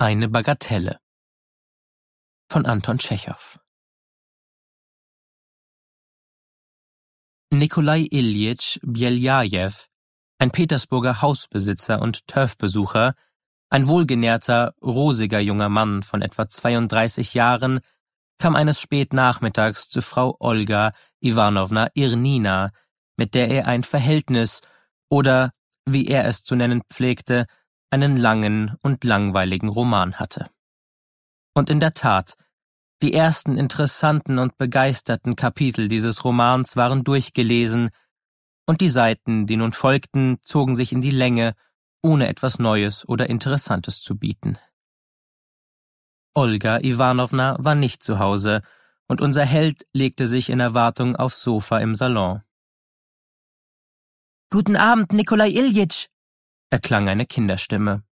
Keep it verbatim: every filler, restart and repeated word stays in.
Eine Bagatelle von Anton Tschechow. Nikolai Iljitsch Beljajew, ein Petersburger Hausbesitzer und Turfbesucher, ein wohlgenährter, rosiger junger Mann von etwa zweiunddreißig Jahren, kam eines Spätnachmittags zu Frau Olga Iwanowna Irnina, mit der er ein Verhältnis oder, wie er es zu nennen pflegte, einen langen und langweiligen Roman hatte. Und in der Tat, die ersten interessanten und begeisterten Kapitel dieses Romans waren durchgelesen, und die Seiten, die nun folgten, zogen sich in die Länge, ohne etwas Neues oder Interessantes zu bieten. Olga Iwanowna war nicht zu Hause, und unser Held legte sich in Erwartung aufs Sofa im Salon. »Guten Abend, Nikolai Iljitsch«, erklang eine Kinderstimme.